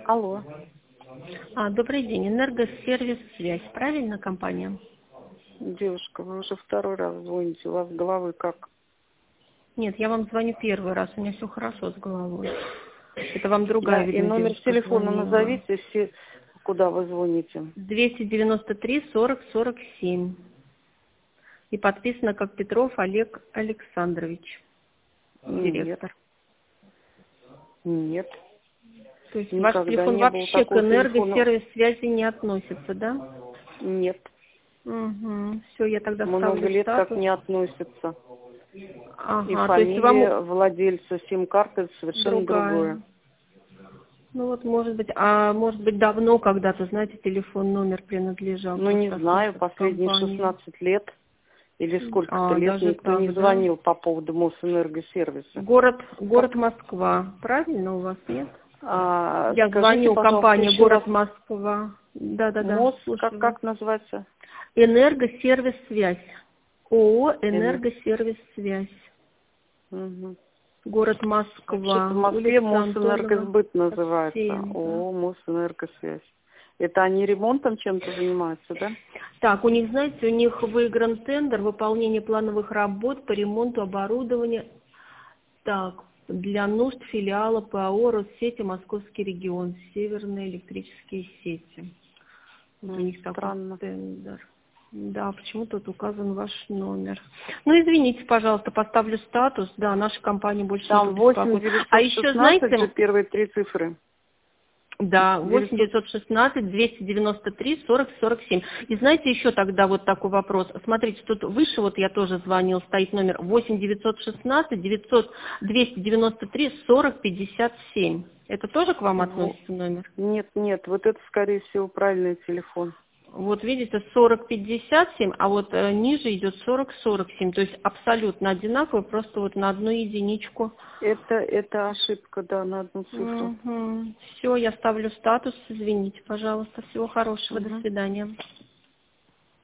Алло. Добрый день. Энергосервис «Связь». Правильно, компания? Девушка, вы уже второй раз звоните. У вас с головы как? Нет, я вам звоню первый раз. У меня все хорошо с головой. Это вам другая, И видно, номер девушка телефона звонила. назовите, все, куда вы звоните. 293 40 47. И подписано как Петров Олег Александрович, Нет, директор. нет. То есть ваш Никогда телефон не было вообще к такого телефона. энергосервис связи не относится, да? Нет. Угу. Все, я тогда Много ставлю лет как статус. не относится. И Ага, то есть фамилия вам владельца сим-карты это совершенно другое. другая. Ну вот, может быть, давно когда-то, знаете, телефон, номер принадлежал Ну, не просто знаю, относится к последние компании. 16 лет или сколько-то лет Даже никто не так, да? звонил по поводу Мосэнергосервиса. Город Как? Москва. Правильно у вас, нет? Я Скажите, звоню, пожалуйста, компания еще раз. «Город Москва». Да-да-да, МОЗ, как, слушаю вас. как называется? Энергосервис «Связь». ООО Н. «Энергосервис Связь». Мгм. Город Вообще-то в Москва, Москве улица Антонова, Мосэнергосбыт называется. 7, да. ООО Мосэнергосвязь. Это они ремонтом чем-то занимаются, да? Так, у них, знаете, у них выигран тендер выполнение плановых работ по ремонту оборудования. Так, для нужд филиала ПАО Россети Московский регион, Северные электрические сети. Вот у них такой Странно. тендер. Да, почему тут указан ваш номер. Ну, извините, пожалуйста, поставлю статус. Да, наша компания больше не Там 8 побеспокоит. А еще, 916 же знаете, первые три цифры. да, 8 900. 916 293 40 47. И знаете, еще тогда вот такой вопрос. Смотрите, тут выше вот я тоже звонил, стоит номер 8 916 900 293 40 57. Это тоже к вам Во- относится номер? Нет, нет, вот это, скорее всего, правильный телефон. Вот видите, 40 57, а вот ниже идет 40 47. То есть абсолютно одинаково, просто вот на одну единичку. Это ошибка, да, на одну цифру. Все, я ставлю статус. Извините, пожалуйста. Всего хорошего. До Мгм. свидания.